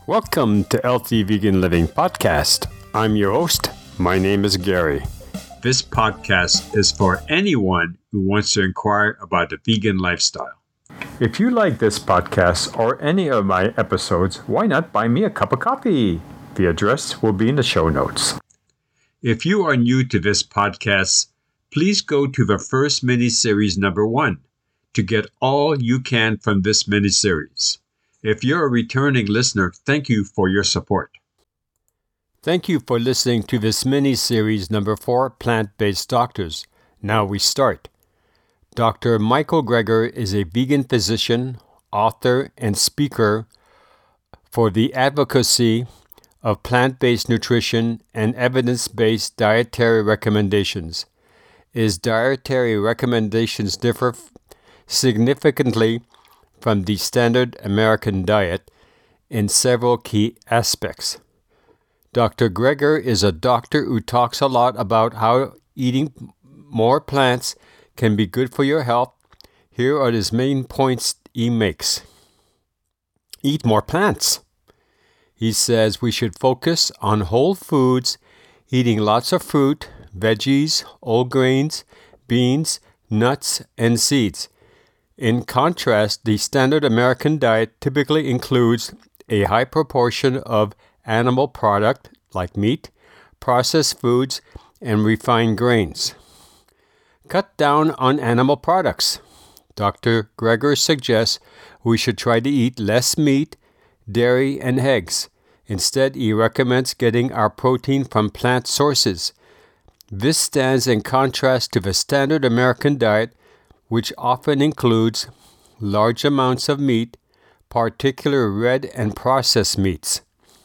Welcome to Healthy Vegan Living Podcast. I'm your host. My name is Gary. This podcast is for anyone who wants to inquire about the vegan lifestyle. If you like this podcast or any of my episodes, why not buy me a cup of coffee? The address will be in the show notes. If you are new to this podcast, please go to the first mini-series number 1 to get all you can from this mini-series. If you're a returning listener, thank you for your support. Thank you for listening to this mini-series number 4, Plant-Based Doctors. Now we start. Dr. Michael Greger is a vegan physician, author, and speaker for the advocacy of plant-based nutrition and evidence-based dietary recommendations. His dietary recommendations differ significantly from the standard American diet in several key aspects. Dr. Greger is a doctor who talks a lot about how eating more plants can be good for your health. Here are his main points he makes. Eat more plants. He says we should focus on whole foods, eating lots of fruit, veggies, whole grains, beans, nuts, and seeds. In contrast, the standard American diet typically includes a high proportion of animal product like meat, processed foods, and refined grains. Cut down on animal products. Dr. Greger suggests we should try to eat less meat, dairy, and eggs. Instead, he recommends getting our protein from plant sources. This stands in contrast to the standard American diet, which often includes large amounts of meat, particularly red and processed meats.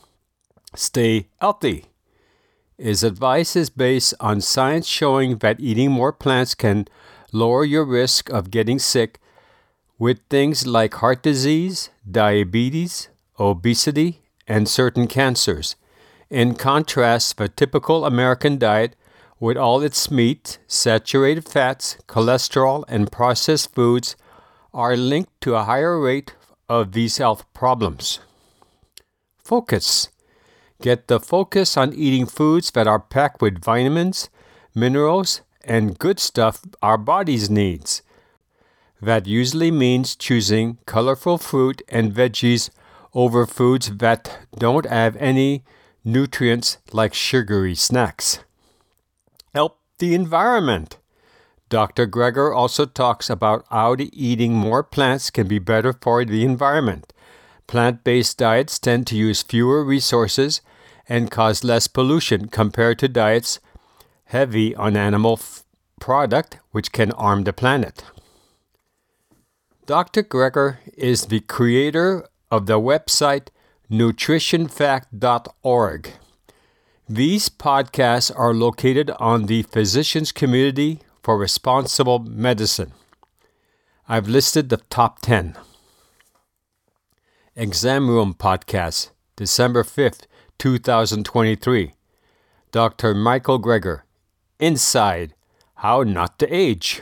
Stay healthy. His advice is based on science showing that eating more plants can lower your risk of getting sick with things like heart disease, diabetes, obesity, and certain cancers. In contrast, the typical American diet, with all its meat, saturated fats, cholesterol, and processed foods, are linked to a higher rate of these health problems. Focus. Get the focus on eating foods that are packed with vitamins, minerals, and good stuff our bodies needs. That usually means choosing colorful fruit and veggies over foods that don't have any nutrients like sugary snacks. Help the environment. Dr. Greger also talks about how eating more plants can be better for the environment. Plant-based diets tend to use fewer resources and cause less pollution compared to diets heavy on animal product, which can harm the planet. Dr. Greger is the creator of the website nutritionfact.org. These podcasts are located on the Physicians Community for Responsible Medicine. I've listed the top 10. Exam Room Podcast, December 5th, 2023. Dr. Michael Greger, Inside, How Not to Age.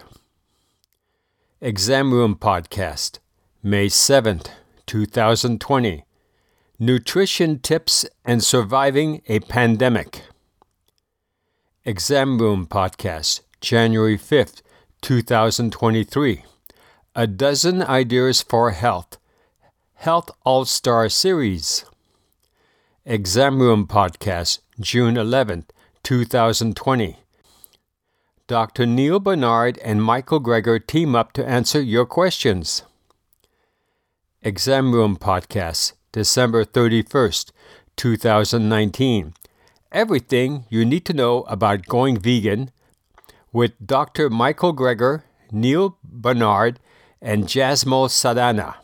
Exam Room Podcast, May 7th, 2020. Nutrition Tips and Surviving a Pandemic. Exam Room Podcast, January 5th, 2023. A Dozen Ideas for Health. Health All-Star Series. Exam Room Podcast, June 11th, 2020. Dr. Neil Barnard and Michael Greger team up to answer your questions. Exam Room Podcast, December 31st, 2019. Everything you need to know about going vegan with Dr. Michael Greger, Neil Barnard, and Jasmine Sadana.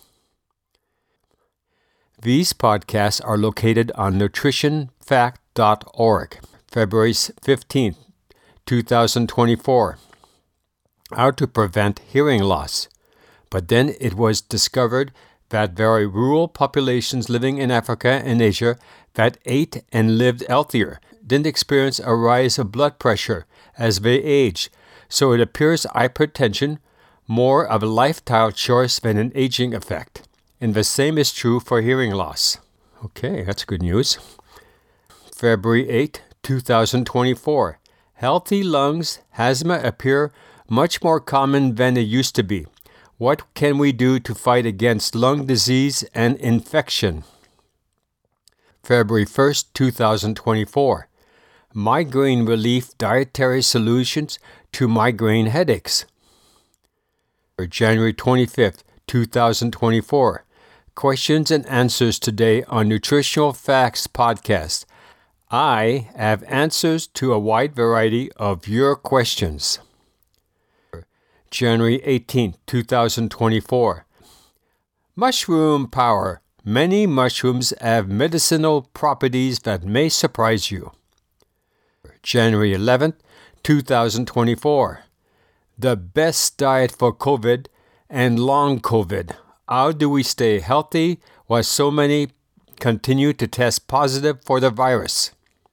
These podcasts are located on nutritionfact.org, February 15th, 2024. How to prevent hearing loss. But then it was discovered that very rural populations living in Africa and Asia that ate and lived healthier didn't experience a rise of blood pressure as they aged, so it appears hypertension more of a lifestyle choice than an aging effect. And the same is true for hearing loss. Okay, that's good news. February 8, 2024. Healthy lungs, asthma appear much more common than they used to be. What can we do to fight against lung disease and infection? February 1st, 2024. Migraine relief dietary solutions to migraine headaches. January 25th, 2024. Questions and answers today on Nutritional Facts Podcast. I have answers to a wide variety of your questions. January 18th, 2024. Mushroom power. Many mushrooms have medicinal properties that may surprise you. January 11th, 2024. The best diet for COVID and long COVID. How do we stay healthy while so many continue to test positive for the virus?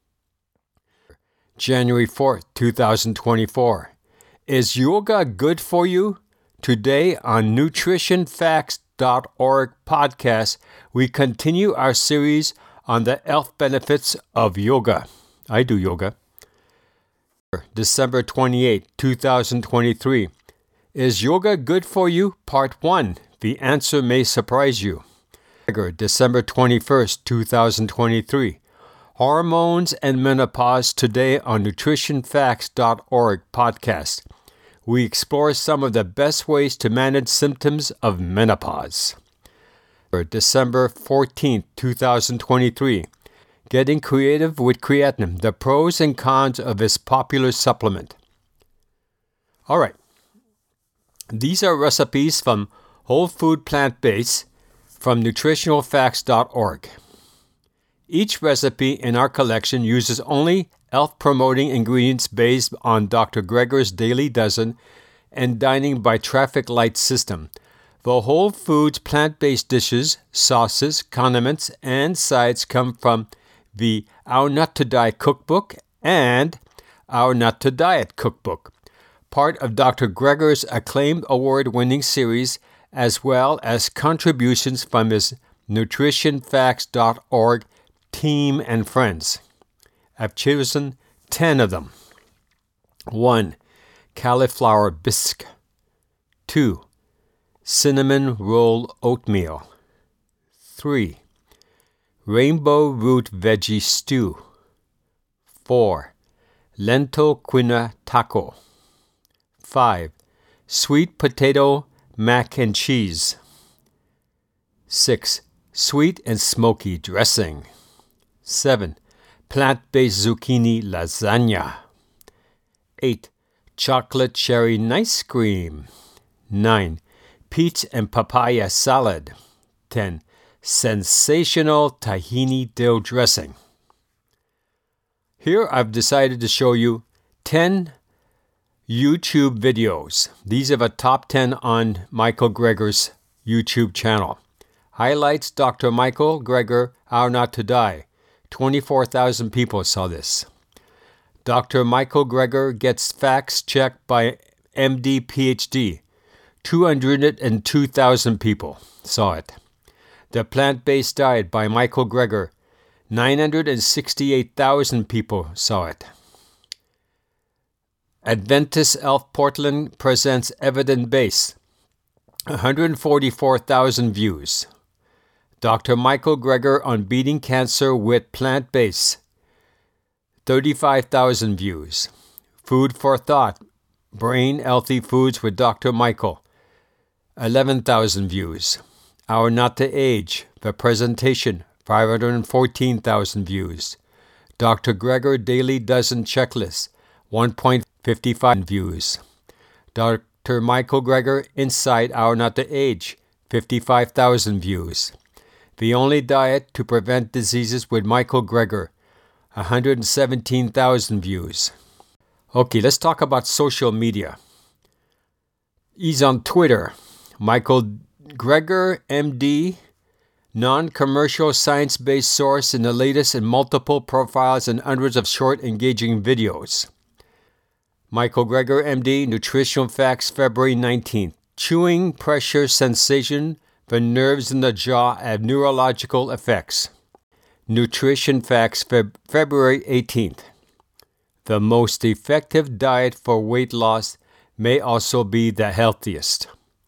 January 4th, 2024. Is yoga good for you? Today on nutritionfacts.org podcast, we continue our series on the health benefits of yoga. I do yoga. December 28, 2023. Is yoga good for you? Part 1. The answer may surprise you. December 21st, 2023. Hormones and menopause today on nutritionfacts.org podcast. We explore some of the best ways to manage symptoms of menopause. December 14th, 2023. Getting creative with creatinine, the pros and cons of this popular supplement. All right. These are recipes from Whole Food Plant-Based from nutritionalfacts.org. Each recipe in our collection uses only health-promoting ingredients based on Dr. Greger's Daily Dozen and Dining by Traffic Light system. The Whole Foods plant-based dishes, sauces, condiments, and sides come from the How Not to Die cookbook and How Not to Diet cookbook, part of Dr. Greger's acclaimed award-winning series, as well as contributions from his nutritionfacts.org team and friends. I've chosen 10 of them. 1. Cauliflower bisque. 2. Cinnamon roll oatmeal. 3. Rainbow root veggie stew. 4. Lentil quinoa taco. 5. Sweet potato mac and cheese. 6. Sweet and smoky dressing. 7. Plant-based zucchini lasagna. 8. Chocolate cherry ice cream. 9. Peach and papaya salad. 10. Sensational tahini dill dressing. Here I've decided to show you 10 YouTube videos. These are the top 10 on Michael Greger's YouTube channel. Highlights Dr. Michael Greger, How Not to Die. 24,000 people saw this. Dr. Michael Greger gets facts checked by MD PhD. 202,000 people saw it. The Plant-Based Diet by Michael Greger. 968,000 people saw it. Adventist Health Portland presents Evidence Base. 144,000 views. Dr. Michael Greger on beating cancer with plant-based. 35,000 views. Food for Thought. Brain Healthy Foods with Dr. Michael. 11,000 views. How Not to Age. The Presentation. 514,000 views. Dr. Greger Daily Dozen Checklist. 1.55 views. Dr. Michael Greger Inside How Not to Age. 55,000 views. The Only Diet to Prevent Diseases with Michael Greger. 117,000 views. Okay, let's talk about social media. He's on Twitter. Michael Greger, MD, non-commercial science-based source in the latest in multiple profiles and hundreds of short, engaging videos. Michael Greger, MD, Nutritional Facts, February 19th. Chewing pressure sensation, the nerves in the jaw have neurological effects. Nutrition Facts, February 18th. The most effective diet for weight loss may also be the healthiest.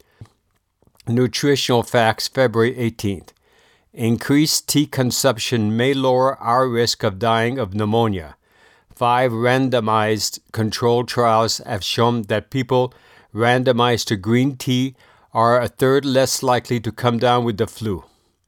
Nutritional Facts, February 18th. Increased tea consumption may lower our risk of dying of pneumonia. 5 randomized controlled trials have shown that people randomized to green tea are a third less likely to come down with the flu.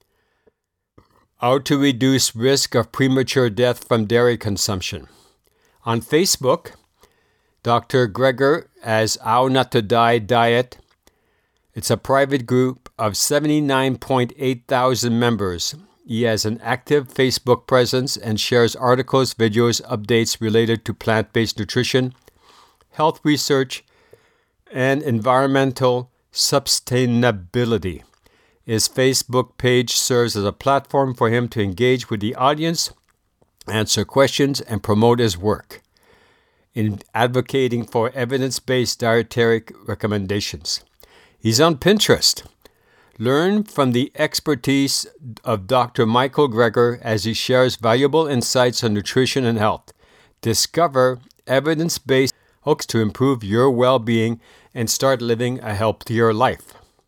How to reduce risk of premature death from dairy consumption. On Facebook, Dr. Greger as How Not to Die Diet. It's a private group of 79.8 thousand members. He has an active Facebook presence and shares articles, videos, updates related to plant-based nutrition, health research, and environmental sustainability. His Facebook page serves as a platform for him to engage with the audience, answer questions, and promote his work in advocating for evidence-based dietary recommendations. He's on Pinterest. Learn from the expertise of Dr. Michael Greger as he shares valuable insights on nutrition and health. Discover evidence-based hooks to improve your well-being and start living a healthier life.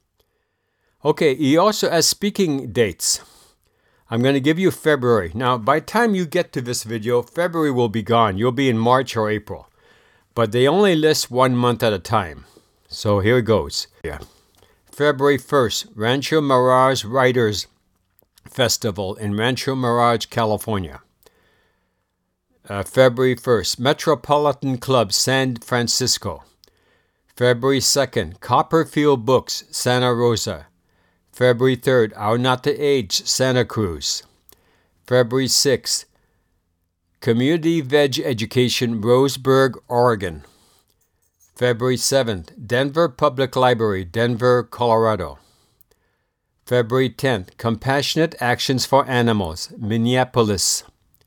Okay, he also has speaking dates. I'm going to give you February. Now, by the time you get to this video, February will be gone. You'll be in March or April. But they only list 1 month at a time. So here it goes. February 1st, Rancho Mirage Writers Festival in Rancho Mirage, California. February 1st, Metropolitan Club, San Francisco. February 2nd, Copperfield Books, Santa Rosa. February 3rd, How Not to Age, Santa Cruz. February 6th, Community Veg Education, Roseburg, Oregon. February 7th, Denver Public Library, Denver, Colorado. February 10th, Compassionate Actions for Animals, Minneapolis.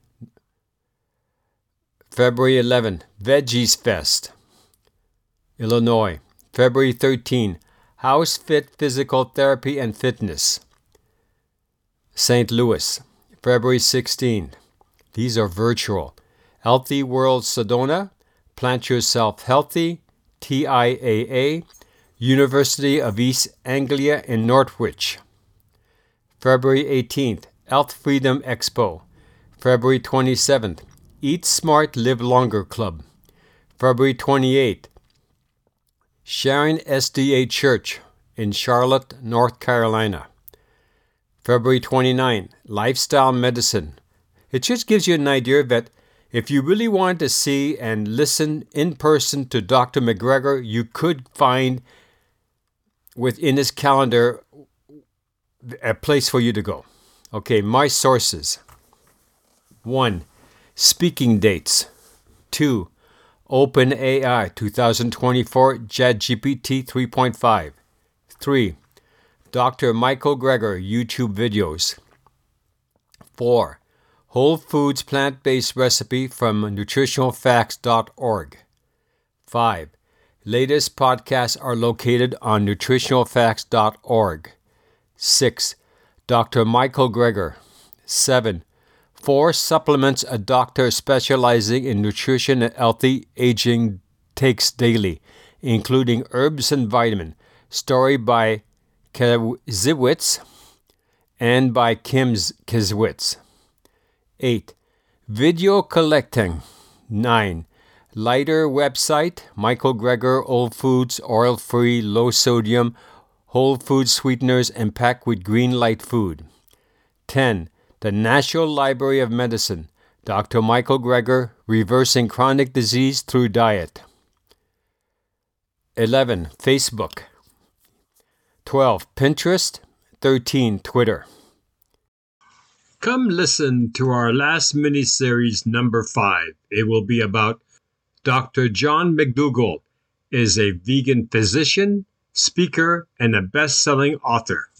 February 11th, Veggies Fest, Illinois. February 13th, House Fit Physical Therapy and Fitness, St. Louis. February 16th, these are virtual, Healthy World Sedona, Plant Yourself Healthy, TIAA, University of East Anglia in Northwich. February 18th, Health Freedom Expo. February 27th, Eat Smart, Live Longer Club. February 28th, Sharon SDA Church in Charlotte, North Carolina. February 29th, Lifestyle Medicine. It just gives you an idea that if you really want to see and listen in person to Dr. McGregor, you could find within his calendar a place for you to go. Okay, my sources. 1. Speaking dates. 2. OpenAI 2024 ChatGPT 3.5. 3. Dr. Michael Greger YouTube videos. 4. Whole Foods plant-based recipe from nutritionalfacts.org. 5. Latest podcasts are located on nutritionalfacts.org. 6. Dr. Michael Greger. 7. 4 supplements a doctor specializing in nutrition and healthy aging takes daily, including herbs and vitamin. Story by Kazewitz and by Kim Kazewitz. 8. Video collecting. 9. Lighter website, Michael Greger, Whole Foods, oil-free, low-sodium, whole food sweeteners and packed with green light food. 10. The National Library of Medicine, Dr. Michael Greger, Reversing Chronic Disease Through Diet. 11. Facebook. 12. Pinterest. 13. Twitter. Come listen to our last mini-series, number 5. It will be about Dr. John McDougall is a vegan physician, speaker, and a best-selling author.